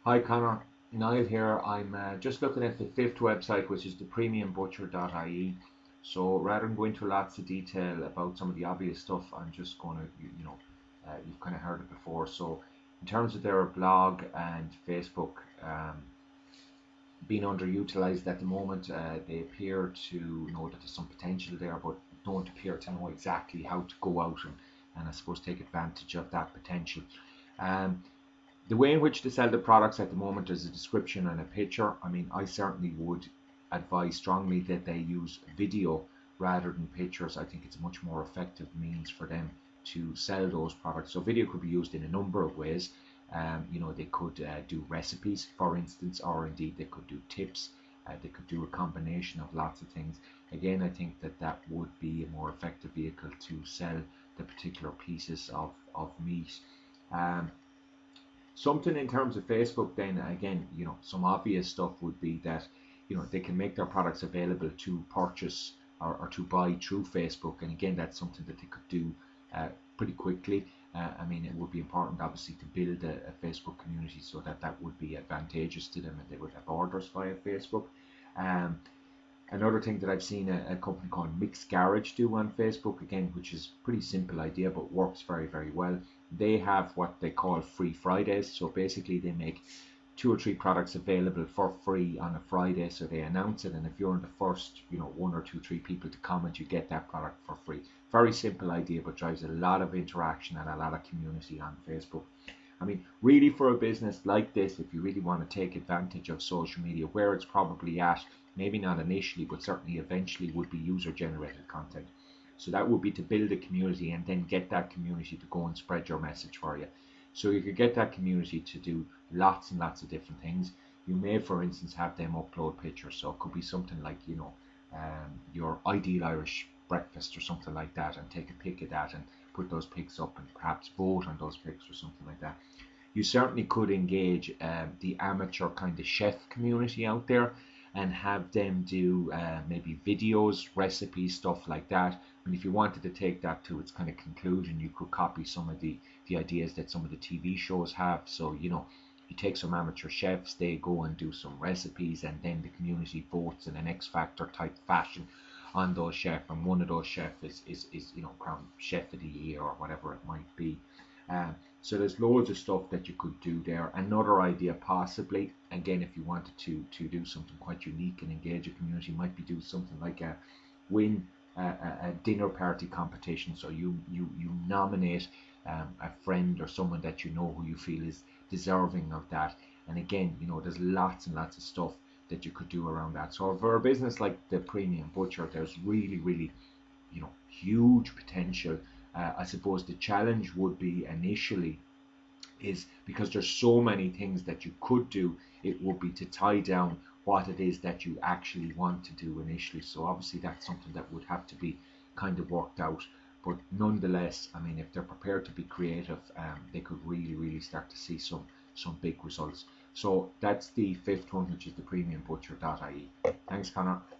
Hi Connor, Niall here. I'm just looking at the fifth website, which is the premiumbutcher.ie. So rather than go into lots of detail about some of the obvious stuff, I'm just going to, you've kind of heard it before. So in terms of their blog and Facebook being underutilized at the moment, they appear to know that there's some potential there, but don't appear to know exactly how to go out and I suppose take advantage of that potential. Um, the way in which they sell the products at the moment is a description and a picture. I mean, I certainly would advise strongly that they use video rather than pictures. I think it's a much more effective means for them to sell those products. So video could be used in a number of ways. They could do recipes, for instance, or indeed they could do tips. They could do a combination of lots of things. Again, I think that that would be a more effective vehicle to sell the particular pieces of meat. Um, Something in terms of Facebook, then again, some obvious stuff would be that, they can make their products available to purchase or to buy through Facebook. And again, that's something that they could do pretty quickly. I mean, it would be important, obviously, to build a Facebook community so that that would be advantageous to them and they would have orders via Facebook. Um, Another thing that I've seen a company called Mixed Garage do on Facebook, again, which is a pretty simple idea but works very, very well. They have what they call free Fridays. So basically, they make two or three products available for free on a Friday. So they announce it, and if you're in the first, one or two, three people to comment, you get that product for free. Very simple idea, but drives a lot of interaction and a lot of community on Facebook. I mean, really, for a business like this, if you really want to take advantage of social media, where it's probably at, maybe not initially, but certainly eventually, would be user generated content. So that would be to build a community and then get that community to go and spread your message for you. So you could get that community to do lots and lots of different things. You may, for instance, have them upload pictures. So it could be something like, your ideal Irish breakfast or something like that, and take a pic of that and put those pics up and perhaps vote on those pics or something like that. You certainly could engage the amateur kind of chef community out there and have them do maybe videos, recipes, stuff like that. And if you wanted to take that to its kind of conclusion, you could copy some of the ideas that some of the TV shows have. So, you take some amateur chefs, they go and do some recipes, and then the community votes in an X Factor type fashion on those chefs, and one of those chefs is crowned chef of the year or whatever it might be. So there's loads of stuff that you could do there. Another idea, possibly, again, if you wanted to do something quite unique and engage a community, might be do something like a win a dinner party competition. So you nominate a friend or someone that you know who you feel is deserving of that. And again, there's lots and lots of stuff that you could do around that. So for a business like the Premium Butcher, there's really, really, huge potential. I suppose the challenge would be initially is because there's so many things that you could do, it would be to tie down what it is that you actually want to do initially. So obviously that's something that would have to be kind of worked out. But nonetheless, I mean, if they're prepared to be creative, they could really, really start to see some big results. So that's the fifth one, which is the premiumbutcher.ie. Thanks, Connor.